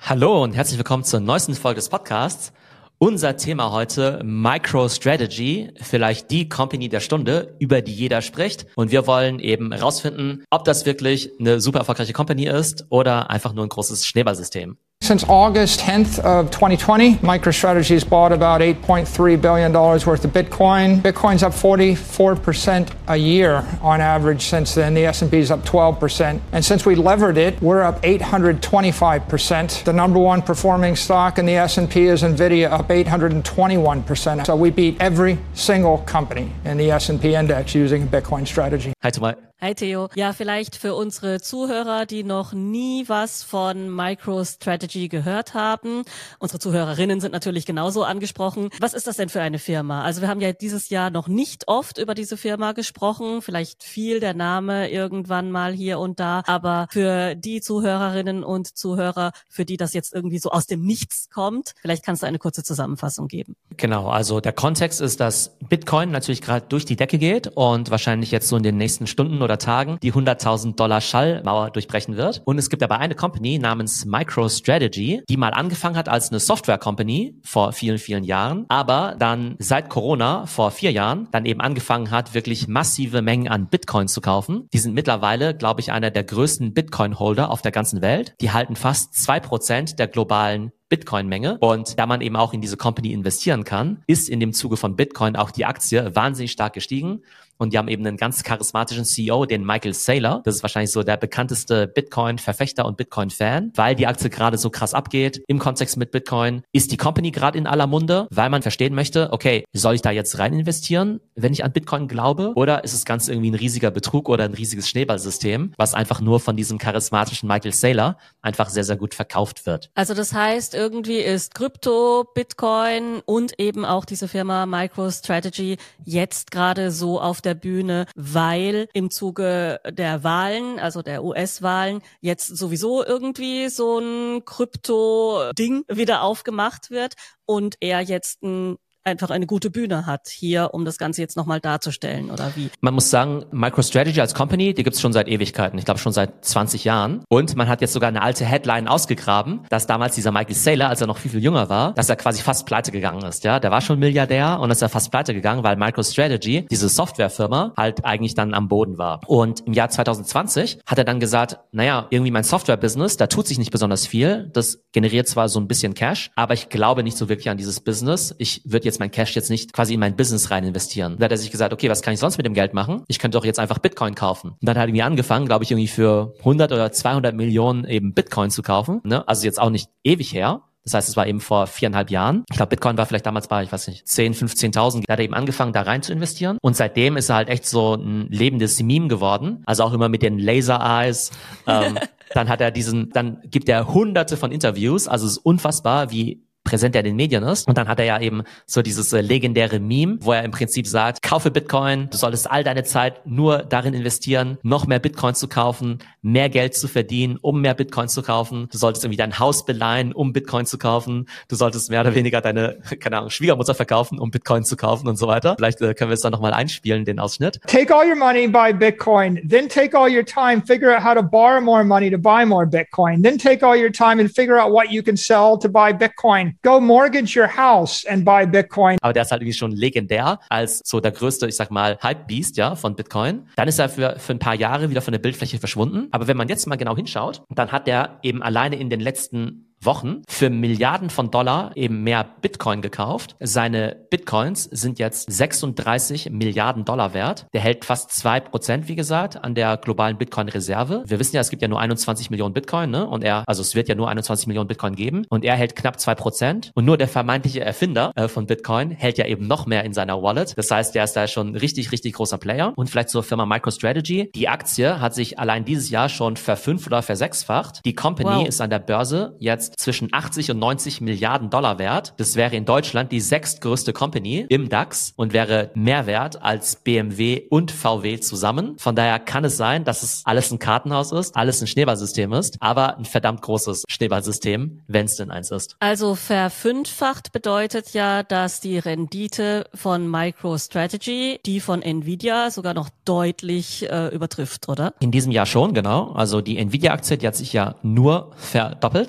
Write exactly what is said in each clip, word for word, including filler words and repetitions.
Hallo und herzlich willkommen zur neuesten Folge des Podcasts. Unser Thema heute MicroStrategy, vielleicht die Company der Stunde, über die jeder spricht. Und wir wollen eben herausfinden, ob das wirklich eine super erfolgreiche Company ist oder einfach nur ein großes Schneeballsystem. Since August tenth of twenty twenty, MicroStrategy has bought about eight point three billion dollars worth of Bitcoin. Bitcoin's up forty-four percent a year on average since then. The S and P is up twelve percent. And since we levered it, we're up eight hundred twenty-five percent. The number one performing stock in the S and P is NVIDIA, up eight hundred twenty-one percent. So we beat every single company in the S and P index using a Bitcoin strategy. Hi Thomas. Hi Theo. Ja, vielleicht für unsere Zuhörer, die noch nie was von MicroStrategy gehört haben. Unsere Zuhörerinnen sind natürlich genauso angesprochen. Was ist das denn für eine Firma? Also wir haben ja dieses Jahr noch nicht oft über diese Firma gesprochen. Vielleicht fiel der Name irgendwann mal hier und da. Aber für die Zuhörerinnen und Zuhörer, für die das jetzt irgendwie so aus dem Nichts kommt, vielleicht kannst du eine kurze Zusammenfassung geben. Genau, also der Kontext ist, dass Bitcoin natürlich gerade durch die Decke geht und wahrscheinlich jetzt so in den nächsten Stunden oder Tagen die hunderttausend Dollar Schallmauer durchbrechen wird. Und es gibt aber eine Company namens MicroStrategy, die mal angefangen hat als eine Software-Company vor vielen, vielen Jahren, aber dann seit Corona vor vier Jahren dann eben angefangen hat, wirklich massive Mengen an Bitcoin zu kaufen. Die sind mittlerweile, glaube ich, einer der größten Bitcoin-Holder auf der ganzen Welt. Die halten fast zwei Prozent der globalen Bitcoin-Menge. Und da man eben auch in diese Company investieren kann, ist in dem Zuge von Bitcoin auch die Aktie wahnsinnig stark gestiegen. Und die haben eben einen ganz charismatischen C E O, den Michael Saylor. Das ist wahrscheinlich so der bekannteste Bitcoin-Verfechter und Bitcoin-Fan, weil die Aktie gerade so krass abgeht. Im Kontext mit Bitcoin ist die Company gerade in aller Munde, weil man verstehen möchte, okay, soll ich da jetzt rein investieren, wenn ich an Bitcoin glaube? Oder ist das Ganze irgendwie ein riesiger Betrug oder ein riesiges Schneeballsystem, was einfach nur von diesem charismatischen Michael Saylor einfach sehr, sehr gut verkauft wird? Also das heißt, irgendwie ist Krypto, Bitcoin und eben auch diese Firma MicroStrategy jetzt gerade so auf der Bühne, weil im Zuge der Wahlen, also der U S-Wahlen, jetzt sowieso irgendwie so ein Krypto-Ding wieder aufgemacht wird und er jetzt ein einfach eine gute Bühne hat hier, um das Ganze jetzt nochmal darzustellen, oder wie? Man muss sagen, MicroStrategy als Company, die gibt's schon seit Ewigkeiten, ich glaube schon seit zwanzig Jahren. Und man hat jetzt sogar eine alte Headline ausgegraben, dass damals dieser Michael Saylor, als er noch viel, viel jünger war, dass er quasi fast pleite gegangen ist. Ja, der war schon Milliardär und ist er fast pleite gegangen, weil MicroStrategy, diese Softwarefirma, halt eigentlich dann am Boden war. Und im Jahr zwanzig zwanzig hat er dann gesagt, naja, irgendwie mein Software-Business, da tut sich nicht besonders viel. Das generiert zwar so ein bisschen Cash, aber ich glaube nicht so wirklich an dieses Business. Ich würde jetzt mein Cash jetzt nicht quasi in mein Business rein investieren. Da hat er sich gesagt, okay, was kann ich sonst mit dem Geld machen? Ich könnte doch jetzt einfach Bitcoin kaufen. Und dann hat er irgendwie angefangen, glaube ich, irgendwie für hundert oder zweihundert Millionen eben Bitcoin zu kaufen. Ne? Also jetzt auch nicht ewig her. Das heißt, es war eben vor viereinhalb Jahren. Ich glaube, Bitcoin war vielleicht damals bei, ich weiß nicht, zehn, fünfzehntausend. Da hat er eben angefangen, da rein zu investieren. Und seitdem ist er halt echt so ein lebendes Meme geworden. Also auch immer mit den Laser Eyes. ähm, dann hat er diesen, dann gibt er hunderte von Interviews. Also es ist unfassbar, wie präsent er in den Medien ist. Und dann hat er ja eben so dieses äh, legendäre Meme, wo er im Prinzip sagt, kaufe Bitcoin, du solltest all deine Zeit nur darin investieren, noch mehr Bitcoin zu kaufen, mehr Geld zu verdienen, um mehr Bitcoin zu kaufen. Du solltest irgendwie dein Haus beleihen, um Bitcoin zu kaufen. Du solltest mehr oder weniger deine, keine Ahnung, Schwiegermutter verkaufen, um Bitcoin zu kaufen und so weiter. Vielleicht äh, können wir es dann nochmal einspielen, den Ausschnitt. Take all your money, buy Bitcoin. Then take all your time, figure out how to borrow more money to buy more Bitcoin. Then take all your time and figure out what you can sell to buy Bitcoin. Go mortgage your house and buy Bitcoin. Aber der ist halt irgendwie schon legendär als so der größte, ich sag mal, Hype-Beast, ja, von Bitcoin. Dann ist er für, für ein paar Jahre wieder von der Bildfläche verschwunden. Aber wenn man jetzt mal genau hinschaut, dann hat der eben alleine in den letzten Wochen für Milliarden von Dollar eben mehr Bitcoin gekauft. Seine Bitcoins sind jetzt sechsunddreißig Milliarden Dollar wert. Der hält fast zwei Prozent, wie gesagt, an der globalen Bitcoin-Reserve. Wir wissen ja, es gibt ja nur einundzwanzig Millionen Bitcoin, ne? Und er, also es wird ja nur einundzwanzig Millionen Bitcoin geben. Und er hält knapp zwei Prozent. Und nur der vermeintliche Erfinder äh, von Bitcoin hält ja eben noch mehr in seiner Wallet. Das heißt, der ist da schon ein richtig, richtig großer Player. Und vielleicht zur Firma MicroStrategy. Die Aktie hat sich allein dieses Jahr schon verfünf- oder versechsfacht. Die Company Wow. ist an der Börse jetzt zwischen achtzig und neunzig Milliarden Dollar wert. Das wäre in Deutschland die sechstgrößte Company im DAX und wäre mehr wert als B M W und V W zusammen. Von daher kann es sein, dass es alles ein Kartenhaus ist, alles ein Schneeballsystem ist, aber ein verdammt großes Schneeballsystem, wenn es denn eins ist. Also verfünffacht bedeutet ja, dass die Rendite von MicroStrategy die von Nvidia sogar noch deutlich äh, übertrifft, oder? In diesem Jahr schon, genau. Also die Nvidia-Aktie, die hat sich ja nur verdoppelt und die Aktie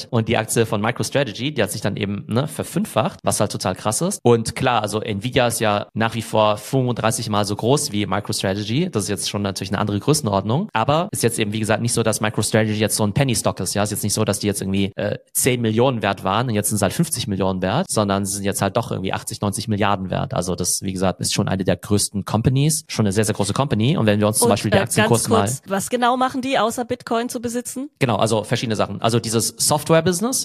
Aktie von MicroStrategy, die hat sich dann eben ne, verfünffacht, was halt total krass ist. Und klar, also Nvidia ist ja nach wie vor fünfunddreißig Mal so groß wie MicroStrategy. Das ist jetzt schon natürlich eine andere Größenordnung. Aber ist jetzt eben, wie gesagt, nicht so, dass MicroStrategy jetzt so ein Penny-Stock ist. Ja, ist jetzt nicht so, dass die jetzt irgendwie äh, zehn Millionen wert waren und jetzt sind sie halt fünfzig Millionen wert, sondern sie sind jetzt halt doch irgendwie achtzig, neunzig Milliarden wert. Also das, wie gesagt, ist schon eine der größten Companies, schon eine sehr, sehr große Company. Und wenn wir uns zum und, Beispiel die äh, Aktienkurs kurz, mal... Was genau machen die, außer Bitcoin zu besitzen? Genau, also verschiedene Sachen. Also dieses Software-Business,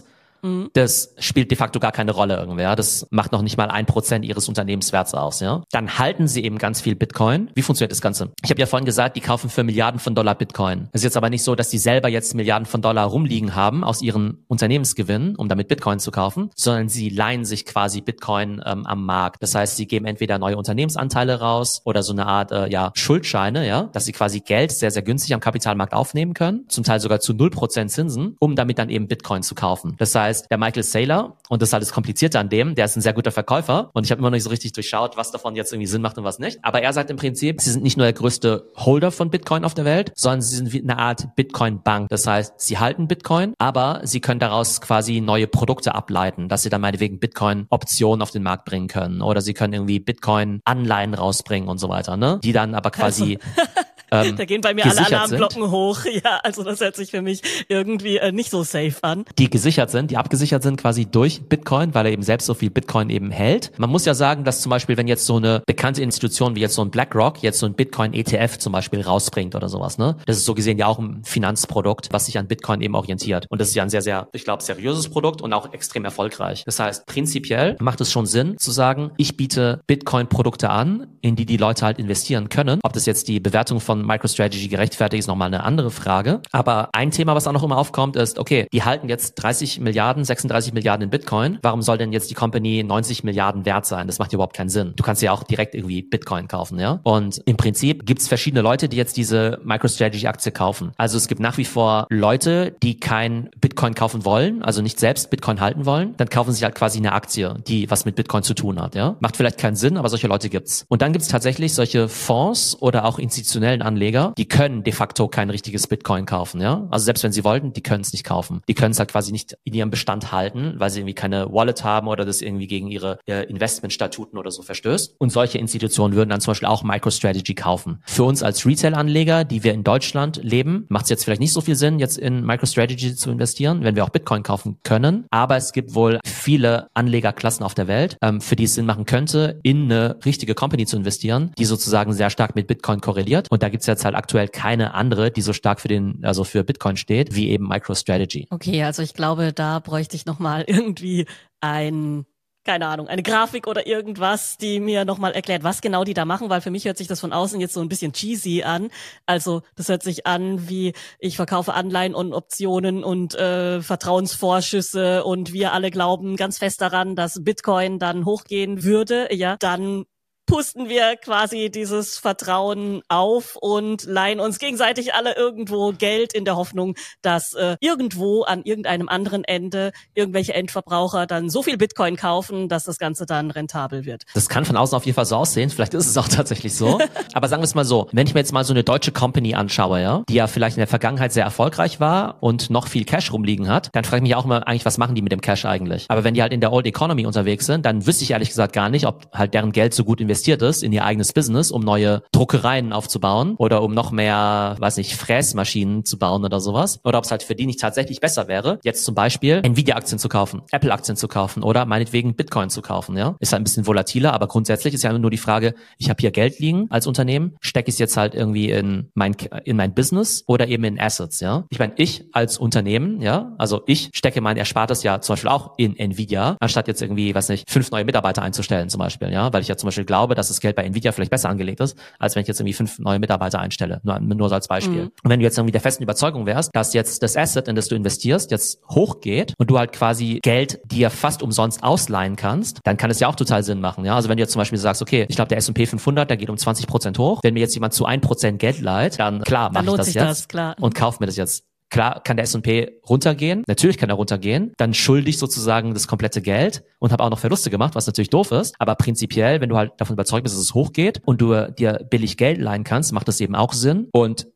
das spielt de facto gar keine Rolle irgendwie, ja. Das macht noch nicht mal ein Prozent ihres Unternehmenswerts aus, ja. Dann halten sie eben ganz viel Bitcoin. Wie funktioniert das Ganze? Ich habe ja vorhin gesagt, die kaufen für Milliarden von Dollar Bitcoin. Es ist jetzt aber nicht so, dass die selber jetzt Milliarden von Dollar rumliegen haben aus ihren Unternehmensgewinnen, um damit Bitcoin zu kaufen, sondern sie leihen sich quasi Bitcoin ähm, am Markt. Das heißt, sie geben entweder neue Unternehmensanteile raus oder so eine Art äh, ja Schuldscheine, ja, dass sie quasi Geld sehr, sehr günstig am Kapitalmarkt aufnehmen können, zum Teil sogar zu null Prozent Zinsen, um damit dann eben Bitcoin zu kaufen. Das heißt, der Michael Saylor, und das ist halt das Komplizierte an dem, der ist ein sehr guter Verkäufer und ich habe immer noch nicht so richtig durchschaut, was davon jetzt irgendwie Sinn macht und was nicht. Aber er sagt im Prinzip, sie sind nicht nur der größte Holder von Bitcoin auf der Welt, sondern sie sind wie eine Art Bitcoin-Bank. Das heißt, sie halten Bitcoin, aber sie können daraus quasi neue Produkte ableiten, dass sie dann meinetwegen Bitcoin-Optionen auf den Markt bringen können oder sie können irgendwie Bitcoin-Anleihen rausbringen und so weiter, ne? Die dann aber quasi... Ähm, da gehen bei mir alle Alarmglocken hoch. Ja, also das hört sich für mich irgendwie äh, nicht so safe an. Die gesichert sind, die abgesichert sind quasi durch Bitcoin, weil er eben selbst so viel Bitcoin eben hält. Man muss ja sagen, dass zum Beispiel, wenn jetzt so eine bekannte Institution wie jetzt so ein BlackRock jetzt so ein Bitcoin-E T F zum Beispiel rausbringt oder sowas, ne? Das ist so gesehen ja auch ein Finanzprodukt, was sich an Bitcoin eben orientiert. Und das ist ja ein sehr, sehr, ich glaube, seriöses Produkt und auch extrem erfolgreich. Das heißt, prinzipiell macht es schon Sinn zu sagen, ich biete Bitcoin-Produkte an, in die die Leute halt investieren können. Ob das jetzt die Bewertung von MicroStrategy gerechtfertigt ist, nochmal eine andere Frage. Aber ein Thema, was auch noch immer aufkommt, ist, okay, die halten jetzt dreißig Milliarden, sechsunddreißig Milliarden in Bitcoin. Warum soll denn jetzt die Company neunzig Milliarden wert sein? Das macht überhaupt keinen Sinn. Du kannst ja auch direkt irgendwie Bitcoin kaufen, ja? Und im Prinzip gibt es verschiedene Leute, die jetzt diese MicroStrategy-Aktie kaufen. Also es gibt nach wie vor Leute, die kein Bitcoin kaufen wollen, also nicht selbst Bitcoin halten wollen. Dann kaufen sie halt quasi eine Aktie, die was mit Bitcoin zu tun hat, ja? Macht vielleicht keinen Sinn, aber solche Leute gibt's. Und dann gibt's tatsächlich solche Fonds oder auch institutionellen Anleger, die können de facto kein richtiges Bitcoin kaufen, ja. Also selbst wenn sie wollten, die können es nicht kaufen. Die können es halt quasi nicht in ihrem Bestand halten, weil sie irgendwie keine Wallet haben oder das irgendwie gegen ihre äh, Investmentstatuten oder so verstößt. Und solche Institutionen würden dann zum Beispiel auch MicroStrategy kaufen. Für uns als Retail-Anleger, die wir in Deutschland leben, macht es jetzt vielleicht nicht so viel Sinn, jetzt in MicroStrategy zu investieren, wenn wir auch Bitcoin kaufen können. Aber es gibt wohl viele Anlegerklassen auf der Welt, ähm, für die es Sinn machen könnte, in eine richtige Company zu investieren, die sozusagen sehr stark mit Bitcoin korreliert. Und da gibt es jetzt halt aktuell keine andere, die so stark für den, also für Bitcoin steht, wie eben MicroStrategy. Okay, also ich glaube, da bräuchte ich nochmal irgendwie ein, keine Ahnung, eine Grafik oder irgendwas, die mir nochmal erklärt, was genau die da machen, weil für mich hört sich das von außen jetzt so ein bisschen cheesy an. Also das hört sich an wie, ich verkaufe Anleihen und Optionen und äh, Vertrauensvorschüsse und wir alle glauben ganz fest daran, dass Bitcoin dann hochgehen würde. Ja, dann pusten wir quasi dieses Vertrauen auf und leihen uns gegenseitig alle irgendwo Geld in der Hoffnung, dass äh, irgendwo an irgendeinem anderen Ende irgendwelche Endverbraucher dann so viel Bitcoin kaufen, dass das Ganze dann rentabel wird. Das kann von außen auf jeden Fall so aussehen. Vielleicht ist es auch tatsächlich so. Aber sagen wir es mal so, wenn ich mir jetzt mal so eine deutsche Company anschaue, ja, die ja vielleicht in der Vergangenheit sehr erfolgreich war und noch viel Cash rumliegen hat, dann frage ich mich auch immer eigentlich, was machen die mit dem Cash eigentlich? Aber wenn die halt in der Old Economy unterwegs sind, dann wüsste ich ehrlich gesagt gar nicht, ob halt deren Geld so gut investiert ist in ihr eigenes Business, um neue Druckereien aufzubauen oder um noch mehr, weiß nicht, Fräsmaschinen zu bauen oder sowas. Oder ob es halt für die nicht tatsächlich besser wäre, jetzt zum Beispiel Nvidia-Aktien zu kaufen, Apple-Aktien zu kaufen oder meinetwegen Bitcoin zu kaufen. Ja, ist halt ein bisschen volatiler, aber grundsätzlich ist ja nur die Frage, ich habe hier Geld liegen als Unternehmen, stecke ich es jetzt halt irgendwie in mein in mein Business oder eben in Assets. Ja, ich meine, ich als Unternehmen, ja, also ich stecke mein Erspartes ja zum Beispiel auch in Nvidia, anstatt jetzt irgendwie, weiß nicht, fünf neue Mitarbeiter einzustellen zum Beispiel, ja, weil ich ja zum Beispiel glaube, dass das Geld bei Nvidia vielleicht besser angelegt ist, als wenn ich jetzt irgendwie fünf neue Mitarbeiter einstelle. Nur, nur so als Beispiel. Mhm. Und wenn du jetzt irgendwie der festen Überzeugung wärst, dass jetzt das Asset, in das du investierst, jetzt hochgeht und du halt quasi Geld dir fast umsonst ausleihen kannst, dann kann es ja auch total Sinn machen. Ja, also wenn du jetzt zum Beispiel sagst, okay, ich glaube der S und P fünfhundert, der geht um zwanzig Prozent hoch. Wenn mir jetzt jemand zu ein Prozent Geld leiht, dann klar, mache ich das jetzt das, klar. und kauf mir das jetzt. Klar kann der S und P runtergehen, natürlich kann er runtergehen, dann schulde ich sozusagen das komplette Geld und habe auch noch Verluste gemacht, was natürlich doof ist, aber prinzipiell, wenn du halt davon überzeugt bist, dass es hochgeht und du dir billig Geld leihen kannst, macht das eben auch Sinn und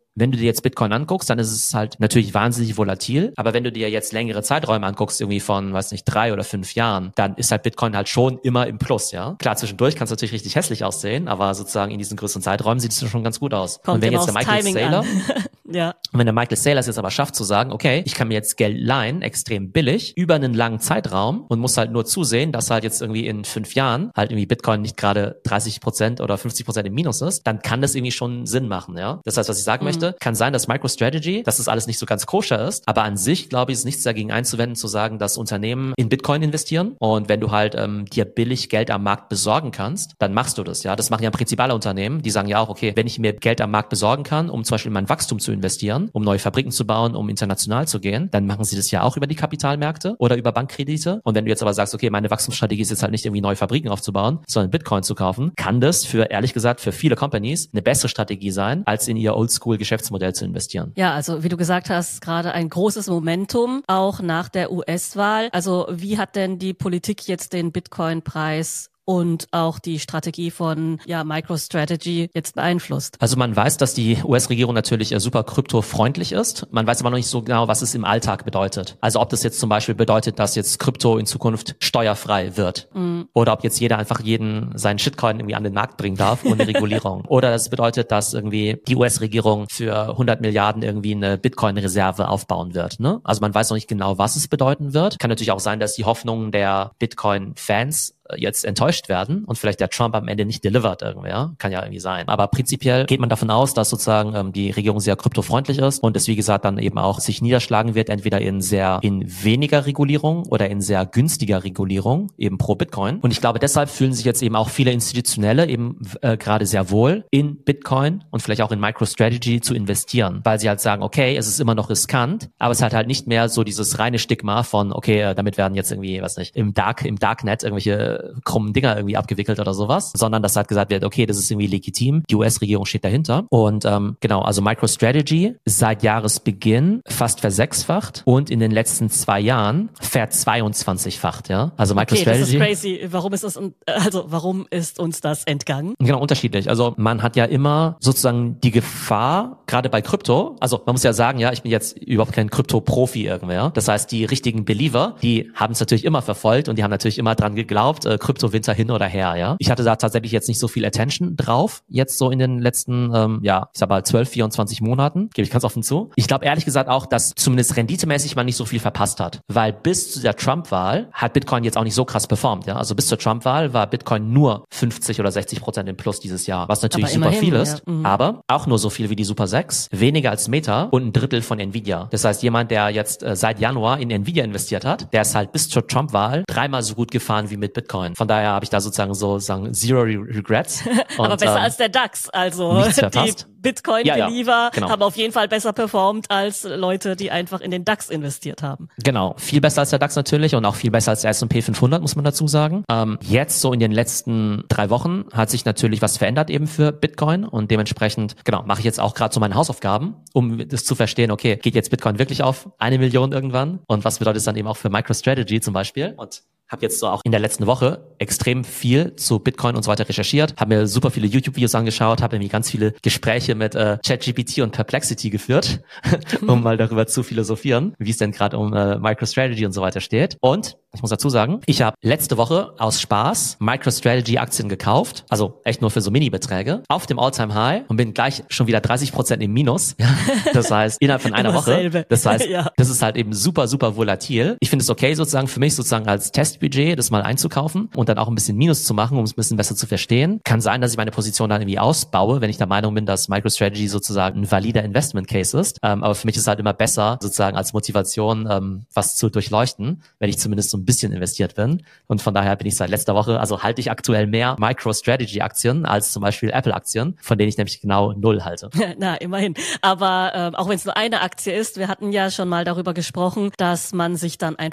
wenn du dir jetzt Bitcoin anguckst, dann ist es halt natürlich wahnsinnig volatil. Aber wenn du dir jetzt längere Zeiträume anguckst, irgendwie von, weiß nicht, drei oder fünf Jahren, dann ist halt Bitcoin halt schon immer im Plus, ja. Klar, zwischendurch kann es natürlich richtig hässlich aussehen, aber sozusagen in diesen größeren Zeiträumen sieht es schon ganz gut aus. Kommt und wenn immer jetzt der aufs Michael Timing Saylor, ja. Und wenn der Michael Saylor es jetzt aber schafft zu sagen, okay, ich kann mir jetzt Geld leihen, extrem billig, über einen langen Zeitraum und muss halt nur zusehen, dass halt jetzt irgendwie in fünf Jahren halt irgendwie Bitcoin nicht gerade dreißig Prozent oder fünfzig Prozent im Minus ist, dann kann das irgendwie schon Sinn machen, ja. Das heißt, was ich sagen mhm. möchte, kann sein, dass MicroStrategy, dass das alles nicht so ganz koscher ist, aber an sich, glaube ich, ist nichts dagegen einzuwenden, zu sagen, dass Unternehmen in Bitcoin investieren und wenn du halt ähm, dir billig Geld am Markt besorgen kannst, dann machst du das, ja. Das machen ja im Prinzip alle Unternehmen, die sagen ja auch, okay, wenn ich mir Geld am Markt besorgen kann, um zum Beispiel in mein Wachstum zu investieren, um neue Fabriken zu bauen, um international zu gehen, dann machen sie das ja auch über die Kapitalmärkte oder über Bankkredite. Und wenn du jetzt aber sagst, okay, meine Wachstumsstrategie ist jetzt halt nicht irgendwie neue Fabriken aufzubauen, sondern Bitcoin zu kaufen, kann das für, ehrlich gesagt, für viele Companies eine bessere Strategie sein, als in ihr Oldschool-Geschäftsmodell zu investieren. Ja, also wie du gesagt hast, gerade ein großes Momentum, auch nach der U S-Wahl. Also wie hat denn die Politik jetzt den Bitcoin-Preis und auch die Strategie von ja MicroStrategy jetzt beeinflusst? Also man weiß, dass die U S-Regierung natürlich äh, super kryptofreundlich ist. Man weiß aber noch nicht so genau, was es im Alltag bedeutet. Also ob das jetzt zum Beispiel bedeutet, dass jetzt Krypto in Zukunft steuerfrei wird. Mhm. Oder ob jetzt jeder einfach jeden seinen Shitcoin irgendwie an den Markt bringen darf ohne Regulierung. Oder das bedeutet, dass irgendwie die U S-Regierung für hundert Milliarden irgendwie eine Bitcoin-Reserve aufbauen wird. Ne? Also man weiß noch nicht genau, was es bedeuten wird. Kann natürlich auch sein, dass die Hoffnungen der Bitcoin-Fans jetzt enttäuscht werden und vielleicht der Trump am Ende nicht delivert irgendwer. Kann ja irgendwie sein. Aber prinzipiell geht man davon aus, dass sozusagen ähm, die Regierung sehr kryptofreundlich ist und es, wie gesagt, dann eben auch sich niederschlagen wird, entweder in sehr, in weniger Regulierung oder in sehr günstiger Regulierung, eben pro Bitcoin. Und ich glaube, deshalb fühlen sich jetzt eben auch viele Institutionelle eben äh, gerade sehr wohl in Bitcoin und vielleicht auch in MicroStrategy zu investieren, weil sie halt sagen, okay, es ist immer noch riskant, aber es hat halt nicht mehr so dieses reine Stigma von, okay, äh, damit werden jetzt irgendwie, was nicht, im Dark, im Darknet irgendwelche krummen Dinger irgendwie abgewickelt oder sowas, sondern dass halt gesagt wird, okay, das ist irgendwie legitim, die U S-Regierung steht dahinter und ähm, genau, also MicroStrategy ist seit Jahresbeginn fast versechsfacht und in den letzten zwei Jahren verzweiundzwanzigfacht, ja, also MicroStrategy. Okay, das ist crazy. Warum ist es, also warum ist uns das entgangen? Genau, unterschiedlich. Also man hat ja immer sozusagen die Gefahr, gerade bei Krypto, also man muss ja sagen, ja, ich bin jetzt überhaupt kein Krypto-Profi irgendwer, das heißt, die richtigen Believer, die haben es natürlich immer verfolgt und die haben natürlich immer dran geglaubt, Kryptowinter hin oder her, ja. Ich hatte da tatsächlich jetzt nicht so viel Attention drauf, jetzt so in den letzten, ähm, ja, ich sag mal zwölf, vierundzwanzig Monaten, gebe ich ganz offen zu. Ich glaube ehrlich gesagt auch, dass zumindest renditemäßig man nicht so viel verpasst hat, weil bis zu der Trump-Wahl hat Bitcoin jetzt auch nicht so krass performt, ja. Also bis zur Trump-Wahl war Bitcoin nur fünfzig oder sechzig Prozent im Plus dieses Jahr, was natürlich super viel ist, ja. mhm. aber auch nur so viel wie die Super sechs, weniger als Meta und ein Drittel von Nvidia. Das heißt, jemand, der jetzt äh, seit Januar in Nvidia investiert hat, der ist halt bis zur Trump-Wahl dreimal so gut gefahren wie mit Bitcoin. Von daher habe ich da sozusagen so sagen Zero Regrets. Und, aber besser ähm, als der DAX. Also die Bitcoin-Believer ja, ja, genau. haben auf jeden Fall besser performt als Leute, die einfach in den DAX investiert haben. Genau, viel besser als der DAX natürlich und auch viel besser als der S und P fünfhundert, muss man dazu sagen. Ähm, jetzt so in den letzten drei Wochen hat sich natürlich was verändert eben für Bitcoin und dementsprechend, genau, mache ich jetzt auch gerade so meine Hausaufgaben, um das zu verstehen, okay, geht jetzt Bitcoin wirklich auf eine Million irgendwann und was bedeutet es dann eben auch für MicroStrategy zum Beispiel und habe jetzt so auch in der letzten Woche extrem viel zu Bitcoin und so weiter recherchiert, habe mir super viele YouTube-Videos angeschaut, habe irgendwie ganz viele Gespräche mit äh, ChatGPT und Perplexity geführt, um mal darüber zu philosophieren, wie es denn gerade um äh, MicroStrategy und so weiter steht. Und ich muss dazu sagen, ich habe letzte Woche aus Spaß MicroStrategy-Aktien gekauft, also echt nur für so Mini-Beträge, auf dem All-Time-High und bin gleich schon wieder dreißig Prozent im Minus. Ja, das heißt, innerhalb von einer Woche. Selbe. Das heißt, ja. das ist halt eben super, super volatil. Ich finde es okay sozusagen für mich sozusagen als Testbudget, das mal einzukaufen und dann auch ein bisschen Minus zu machen, um es ein bisschen besser zu verstehen. Kann sein, dass ich meine Position dann irgendwie ausbaue, wenn ich der Meinung bin, dass MicroStrategy sozusagen ein valider Investment-Case ist. Ähm, aber für mich ist es halt immer besser, sozusagen als Motivation ähm, was zu durchleuchten, wenn ich zumindest so ein bisschen investiert bin. Und von daher bin ich seit letzter Woche, also halte ich aktuell mehr MicroStrategy-Aktien als zum Beispiel Apple-Aktien, von denen ich nämlich genau null halte. Na, immerhin. Aber ähm, auch wenn es nur eine Aktie ist, wir hatten ja schon mal darüber gesprochen, dass man sich dann einfach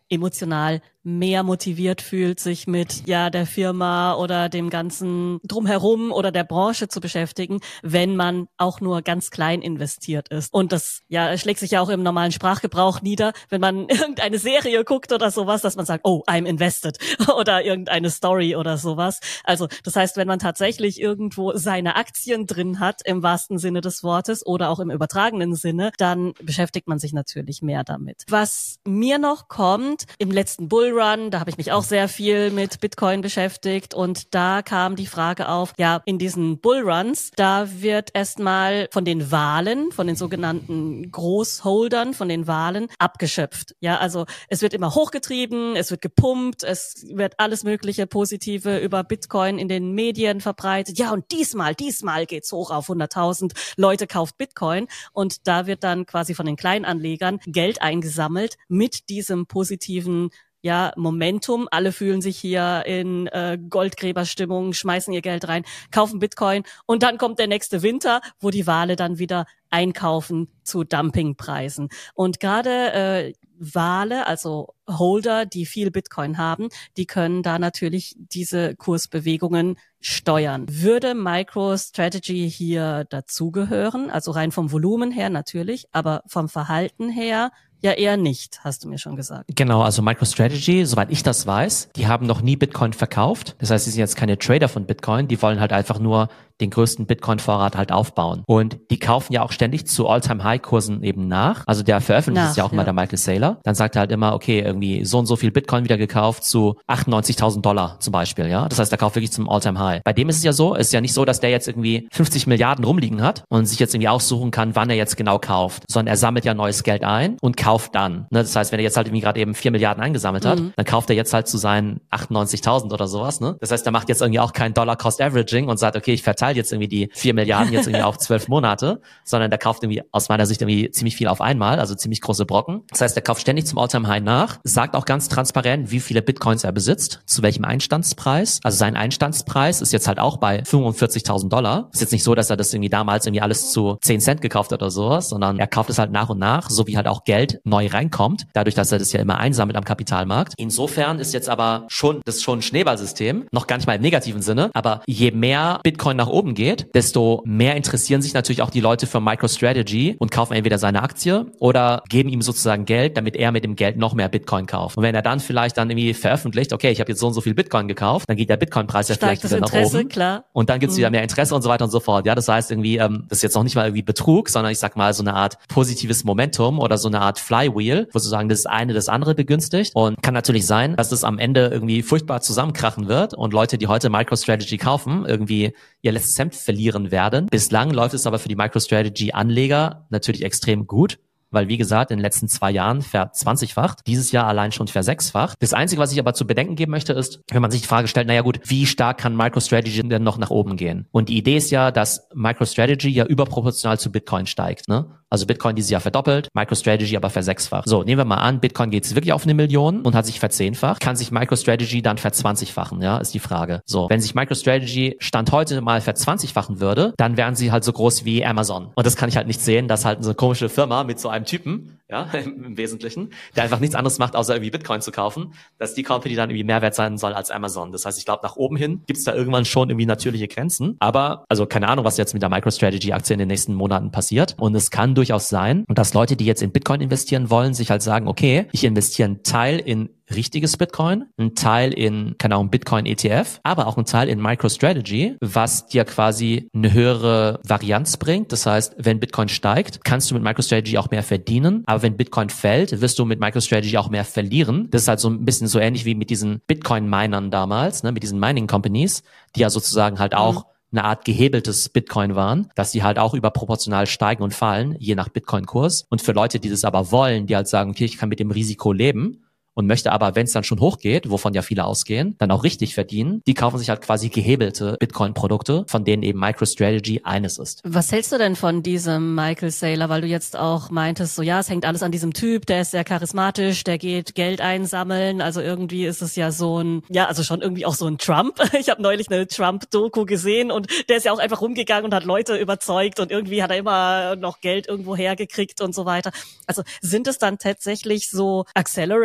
emotional mehr motiviert fühlt, sich mit ja der Firma oder dem ganzen Drumherum oder der Branche zu beschäftigen, wenn man auch nur ganz klein investiert ist. Und das ja schlägt sich ja auch im normalen Sprachgebrauch nieder, wenn man irgendeine Serie guckt oder sowas, dass man sagt, oh, I'm invested oder irgendeine Story oder sowas. Also das heißt, wenn man tatsächlich irgendwo seine Aktien drin hat, im wahrsten Sinne des Wortes oder auch im übertragenen Sinne, dann beschäftigt man sich natürlich mehr damit. Was mir noch kommt, im letzten Bullrun, da habe ich mich auch sehr viel mit Bitcoin beschäftigt und da kam die Frage auf, ja, in diesen Bullruns, da wird erstmal von den Wahlen, von den sogenannten Großholdern, von den Wahlen abgeschöpft. Ja, also es wird immer hochgetrieben, es wird gepumpt, es wird alles mögliche Positive über Bitcoin in den Medien verbreitet. Ja, und diesmal, diesmal geht's hoch auf hunderttausend Leute kauft Bitcoin und da wird dann quasi von den Kleinanlegern Geld eingesammelt mit diesem positiven ja, Momentum. Alle fühlen sich hier in äh, Goldgräberstimmung, schmeißen ihr Geld rein, kaufen Bitcoin und dann kommt der nächste Winter, wo die Wale dann wieder einkaufen zu Dumpingpreisen. Und gerade äh, Wale, also Holder, die viel Bitcoin haben, die können da natürlich diese Kursbewegungen steuern. Würde MicroStrategy hier dazugehören? Also rein vom Volumen her natürlich, aber vom Verhalten her ja eher nicht, hast du mir schon gesagt. Genau, also MicroStrategy, soweit ich das weiß, die haben noch nie Bitcoin verkauft. Das heißt, sie sind jetzt keine Trader von Bitcoin, die wollen halt einfach nur den größten Bitcoin-Vorrat halt aufbauen. Und die kaufen ja auch ständig zu All-Time-High-Kursen eben nach. Also der veröffentlicht es ja auch immer, der Michael Saylor. Dann sagt er halt immer, okay, irgendwie so und so viel Bitcoin wieder gekauft zu achtundneunzigtausend Dollar zum Beispiel, ja. Das heißt, der kauft wirklich zum All-Time-High. Bei dem ist es ja so, ist ja nicht so, dass der jetzt irgendwie fünfzig Milliarden rumliegen hat und sich jetzt irgendwie aussuchen kann, wann er jetzt genau kauft, sondern er sammelt ja neues Geld ein und kauft dann. Ne? Das heißt, wenn er jetzt halt irgendwie gerade eben vier Milliarden eingesammelt hat, mhm. dann kauft er jetzt halt zu seinen achtundneunzigtausend oder sowas, ne? Das heißt, er macht jetzt irgendwie auch kein Dollar-Cost-Averaging und sagt, okay, ich verteile jetzt irgendwie die vier Milliarden jetzt irgendwie auf zwölf Monate, sondern der kauft irgendwie aus meiner Sicht irgendwie ziemlich viel auf einmal, also ziemlich große Brocken. Das heißt, der kauft ständig zum All-Time-High nach, sagt auch ganz transparent, wie viele Bitcoins er besitzt, zu welchem Einstandspreis. Also sein Einstandspreis ist jetzt halt auch bei fünfundvierzigtausend Dollar. Ist jetzt nicht so, dass er das irgendwie damals irgendwie alles zu zehn Cent gekauft hat oder sowas, sondern er kauft es halt nach und nach, so wie halt auch Geld neu reinkommt, dadurch, dass er das ja immer einsammelt am Kapitalmarkt. Insofern ist jetzt aber schon, das ist schon ein Schneeballsystem, noch gar nicht mal im negativen Sinne, aber je mehr Bitcoin nach oben geht, desto mehr interessieren sich natürlich auch die Leute für MicroStrategy und kaufen entweder seine Aktie oder geben ihm sozusagen Geld, damit er mit dem Geld noch mehr Bitcoin kauft. Und wenn er dann vielleicht dann irgendwie veröffentlicht, okay, ich habe jetzt so und so viel Bitcoin gekauft, dann geht der Bitcoin-Preis ja vielleicht wieder nach oben. Klar. Und dann gibt's mhm. wieder mehr Interesse und so weiter und so fort. Ja, das heißt irgendwie, ähm, das ist jetzt noch nicht mal irgendwie Betrug, sondern ich sag mal so eine Art positives Momentum oder so eine Art Flywheel, wo sozusagen das eine das andere begünstigt. Und kann natürlich sein, dass es am Ende irgendwie furchtbar zusammenkrachen wird und Leute, die heute MicroStrategy kaufen, irgendwie ihr letztes Hemd verlieren werden. Bislang läuft es aber für die MicroStrategy-Anleger natürlich extrem gut, weil wie gesagt, in den letzten zwei Jahren verzwanzigfacht, dieses Jahr allein schon versechsfacht. Das Einzige, was ich aber zu bedenken geben möchte, ist, wenn man sich die Frage stellt, naja gut, wie stark kann MicroStrategy denn noch nach oben gehen? Und die Idee ist ja, dass MicroStrategy ja überproportional zu Bitcoin steigt, ne? Also Bitcoin dieses Jahr verdoppelt, MicroStrategy aber versechsfacht. So, nehmen wir mal an, Bitcoin geht jetzt wirklich auf eine Million und hat sich verzehnfacht. Kann sich MicroStrategy dann verzwanzigfachen, ja, ist die Frage. So, wenn sich MicroStrategy Stand heute mal verzwanzigfachen würde, dann wären sie halt so groß wie Amazon. Und das kann ich halt nicht sehen, dass halt so eine komische Firma mit so einem Typen, ja, im Wesentlichen, der einfach nichts anderes macht, außer irgendwie Bitcoin zu kaufen, dass die Company dann irgendwie mehr wert sein soll als Amazon. Das heißt, ich glaube, nach oben hin gibt's da irgendwann schon irgendwie natürliche Grenzen. Aber, also keine Ahnung, was jetzt mit der MicroStrategy-Aktie in den nächsten Monaten passiert. Und es kann durchaus sein, dass Leute, die jetzt in Bitcoin investieren wollen, sich halt sagen, okay, ich investiere einen Teil in richtiges Bitcoin, ein Teil in, keine Ahnung, Bitcoin-E T F, aber auch ein Teil in MicroStrategy, was dir quasi eine höhere Varianz bringt. Das heißt, wenn Bitcoin steigt, kannst du mit MicroStrategy auch mehr verdienen, aber wenn Bitcoin fällt, wirst du mit MicroStrategy auch mehr verlieren. Das ist halt so ein bisschen so ähnlich wie mit diesen Bitcoin-Minern damals, ne, mit diesen Mining-Companies, die ja sozusagen halt auch mhm. eine Art gehebeltes Bitcoin waren, dass die halt auch überproportional steigen und fallen, je nach Bitcoin-Kurs. Und für Leute, die das aber wollen, die halt sagen, okay, ich kann mit dem Risiko leben, und möchte aber, wenn es dann schon hochgeht, wovon ja viele ausgehen, dann auch richtig verdienen, die kaufen sich halt quasi gehebelte Bitcoin-Produkte, von denen eben MicroStrategy eines ist. Was hältst du denn von diesem Michael Saylor, weil du jetzt auch meintest, so ja, es hängt alles an diesem Typ, der ist sehr charismatisch, der geht Geld einsammeln, also irgendwie ist es ja so ein, ja, also schon irgendwie auch so ein Trump. Ich habe neulich eine Trump-Doku gesehen und der ist ja auch einfach rumgegangen und hat Leute überzeugt und irgendwie hat er immer noch Geld irgendwo hergekriegt und so weiter. Also sind es dann tatsächlich so Accelerators,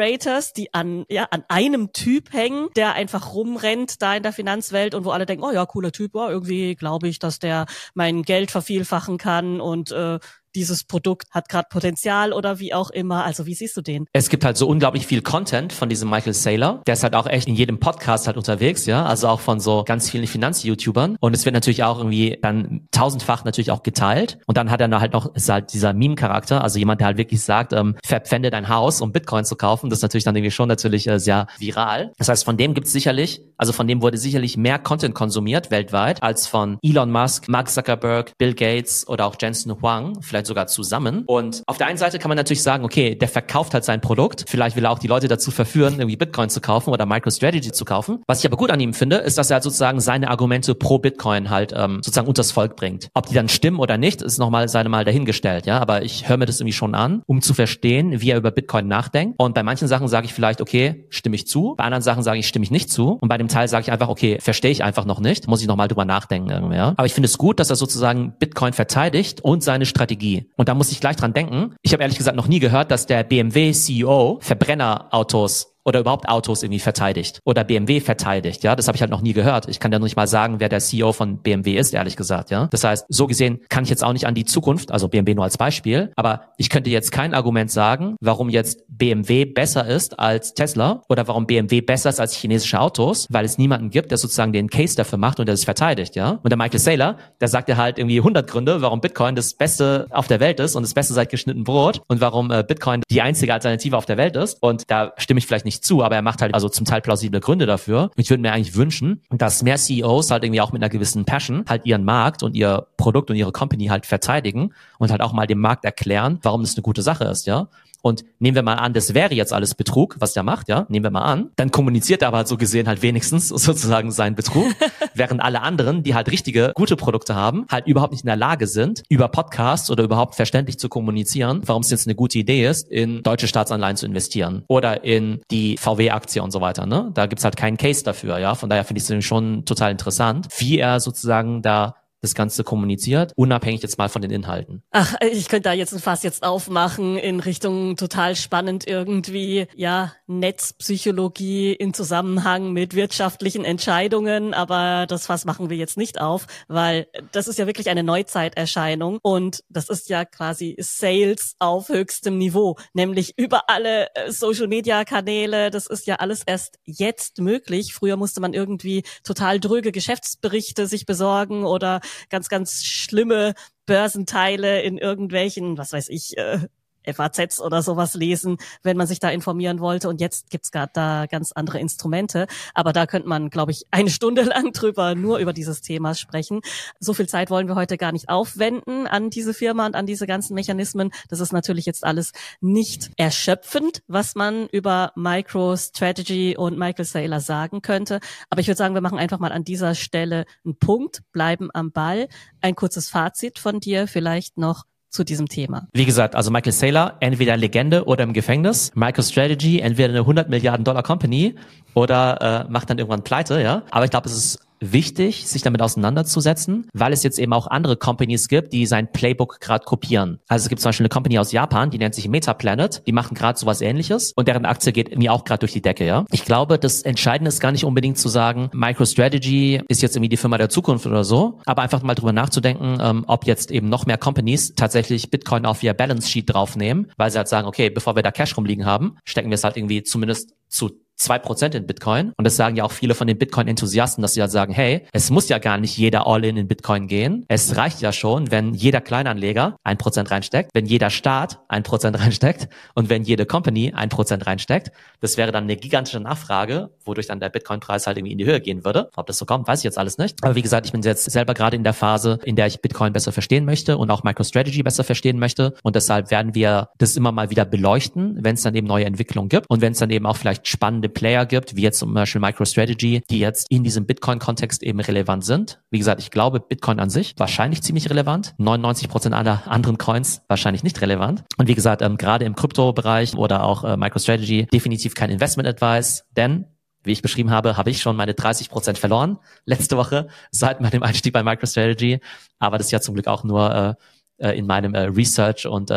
Followers, die an ja an einem Typ hängen, der einfach rumrennt da in der Finanzwelt und wo alle denken, oh ja, cooler Typ, oh, irgendwie glaube ich, dass der mein Geld vervielfachen kann und äh, dieses Produkt hat gerade Potenzial oder wie auch immer. Also wie siehst du den? Es gibt halt so unglaublich viel Content von diesem Michael Saylor. Der ist halt auch echt in jedem Podcast halt unterwegs, ja. Also auch von so ganz vielen Finanz-YouTubern. Und es wird natürlich auch irgendwie dann tausendfach natürlich auch geteilt. Und dann hat er halt noch, ist halt dieser Meme-Charakter, also jemand, der halt wirklich sagt, ähm, verpfände dein Haus, um Bitcoin zu kaufen. Das ist natürlich dann irgendwie schon natürlich äh, sehr viral. Das heißt, von dem gibt's sicherlich, also von dem wurde sicherlich mehr Content konsumiert weltweit als von Elon Musk, Mark Zuckerberg, Bill Gates oder auch Jensen Huang. Vielleicht sogar zusammen. Und auf der einen Seite kann man natürlich sagen, okay, der verkauft halt sein Produkt. Vielleicht will er auch die Leute dazu verführen, irgendwie Bitcoin zu kaufen oder MicroStrategy zu kaufen. Was ich aber gut an ihm finde, ist, dass er halt sozusagen seine Argumente pro Bitcoin halt ähm, sozusagen unters Volk bringt. Ob die dann stimmen oder nicht, ist nochmal seine Mal dahingestellt. Ja, aber ich höre mir das irgendwie schon an, um zu verstehen, wie er über Bitcoin nachdenkt. Und bei manchen Sachen sage ich vielleicht, okay, stimme ich zu. Bei anderen Sachen sage ich, stimme ich nicht zu. Und bei dem Teil sage ich einfach, okay, verstehe ich einfach noch nicht. Muss ich nochmal drüber nachdenken irgendwie. Ja? Aber ich finde es gut, dass er sozusagen Bitcoin verteidigt und seine Strategie. Und da muss ich gleich dran denken. Ich habe ehrlich gesagt noch nie gehört, dass der B M W C E O Verbrennerautos oder überhaupt Autos irgendwie verteidigt oder B M W verteidigt, ja, das habe ich halt noch nie gehört. Ich kann ja noch nicht mal sagen, wer der C E O von B M W ist, ehrlich gesagt, ja. Das heißt, so gesehen kann ich jetzt auch nicht an die Zukunft, also B M W nur als Beispiel, aber ich könnte jetzt kein Argument sagen, warum jetzt B M W besser ist als Tesla oder warum B M W besser ist als chinesische Autos, weil es niemanden gibt, der sozusagen den Case dafür macht und der es verteidigt, ja. Und der Michael Saylor, der sagt ja halt irgendwie hundert Gründe, warum Bitcoin das Beste auf der Welt ist und das Beste seit geschnitten Brot und warum äh, Bitcoin die einzige Alternative auf der Welt ist. Und da stimme ich vielleicht nicht zu, aber er macht halt also zum Teil plausible Gründe dafür. Und ich würde mir eigentlich wünschen, dass mehr C E Os halt irgendwie auch mit einer gewissen Passion halt ihren Markt und ihr Produkt und ihre Company halt verteidigen und halt auch mal dem Markt erklären, warum das eine gute Sache ist, ja. Und nehmen wir mal an, das wäre jetzt alles Betrug, was der macht, ja, nehmen wir mal an. Dann kommuniziert er aber halt so gesehen halt wenigstens sozusagen seinen Betrug, während alle anderen, die halt richtige, gute Produkte haben, halt überhaupt nicht in der Lage sind, über Podcasts oder überhaupt verständlich zu kommunizieren, warum es jetzt eine gute Idee ist, in deutsche Staatsanleihen zu investieren oder in die V W-Aktie und so weiter, ne? Da gibt's halt keinen Case dafür, ja. Von daher finde ich es schon total interessant, wie er sozusagen da das Ganze kommuniziert, unabhängig jetzt mal von den Inhalten. Ach, ich könnte da jetzt ein Fass jetzt aufmachen in Richtung total spannend irgendwie, ja, Netzpsychologie in Zusammenhang mit wirtschaftlichen Entscheidungen, aber das Fass machen wir jetzt nicht auf, weil das ist ja wirklich eine Neuzeiterscheinung und das ist ja quasi Sales auf höchstem Niveau, nämlich über alle Social-Media-Kanäle, das ist ja alles erst jetzt möglich. Früher musste man irgendwie total dröge Geschäftsberichte sich besorgen oder ganz, ganz schlimme Börsenteile in irgendwelchen, was weiß ich, äh, F A Zs oder sowas lesen, wenn man sich da informieren wollte. Und jetzt gibt's gerade da ganz andere Instrumente. Aber da könnte man, glaube ich, eine Stunde lang drüber nur über dieses Thema sprechen. So viel Zeit wollen wir heute gar nicht aufwenden an diese Firma und an diese ganzen Mechanismen. Das ist natürlich jetzt alles nicht erschöpfend, was man über MicroStrategy und Michael Saylor sagen könnte. Aber ich würde sagen, wir machen einfach mal an dieser Stelle einen Punkt, bleiben am Ball. Ein kurzes Fazit von dir vielleicht noch zu diesem Thema. Wie gesagt, also Michael Saylor, entweder Legende oder im Gefängnis. MicroStrategy, entweder eine hundert Milliarden Dollar Company oder äh, macht dann irgendwann pleite, ja. Aber ich glaube, es ist wichtig, sich damit auseinanderzusetzen, weil es jetzt eben auch andere Companies gibt, die sein Playbook gerade kopieren. Also es gibt zum Beispiel eine Company aus Japan, die nennt sich Metaplanet, die machen gerade sowas Ähnliches und deren Aktie geht mir auch gerade durch die Decke, ja. Ich glaube, das Entscheidende ist gar nicht unbedingt zu sagen, MicroStrategy ist jetzt irgendwie die Firma der Zukunft oder so, aber einfach mal drüber nachzudenken, ähm, ob jetzt eben noch mehr Companies tatsächlich Bitcoin auf ihr Balance Sheet draufnehmen, weil sie halt sagen, okay, bevor wir da Cash rumliegen haben, stecken wir es halt irgendwie zumindest zu zwei Prozent in Bitcoin. Und das sagen ja auch viele von den Bitcoin-Enthusiasten, dass sie halt sagen, hey, es muss ja gar nicht jeder All-in in Bitcoin gehen. Es reicht ja schon, wenn jeder Kleinanleger ein Prozent reinsteckt, wenn jeder Staat ein Prozent reinsteckt und wenn jede Company ein Prozent reinsteckt. Das wäre dann eine gigantische Nachfrage, wodurch dann der Bitcoin-Preis halt irgendwie in die Höhe gehen würde. Ob das so kommt, weiß ich jetzt alles nicht. Aber wie gesagt, ich bin jetzt selber gerade in der Phase, in der ich Bitcoin besser verstehen möchte und auch MicroStrategy besser verstehen möchte. Und deshalb werden wir das immer mal wieder beleuchten, wenn es dann eben neue Entwicklungen gibt und wenn es dann eben auch vielleicht spannende Player gibt, wie jetzt zum Beispiel MicroStrategy, die jetzt in diesem Bitcoin-Kontext eben relevant sind. Wie gesagt, ich glaube, Bitcoin an sich wahrscheinlich ziemlich relevant. neunundneunzig Prozent aller anderen Coins wahrscheinlich nicht relevant. Und wie gesagt, ähm, gerade im Krypto-Bereich oder auch äh, MicroStrategy definitiv kein Investment-Advice, denn wie ich beschrieben habe, habe ich schon meine dreißig Prozent verloren letzte Woche seit meinem Einstieg bei MicroStrategy. Aber das ist ja zum Glück auch nur äh, in meinem äh, Research und äh,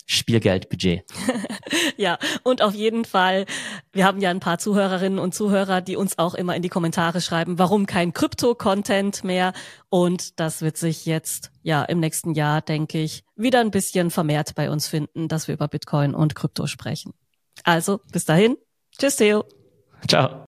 Spielgeldbudget. Ja, und auf jeden Fall, wir haben ja ein paar Zuhörerinnen und Zuhörer, die uns auch immer in die Kommentare schreiben, warum kein Krypto-Content mehr. Und das wird sich jetzt ja im nächsten Jahr, denke ich, wieder ein bisschen vermehrt bei uns finden, dass wir über Bitcoin und Krypto sprechen. Also, bis dahin. Tschüss, Theo. Ciao.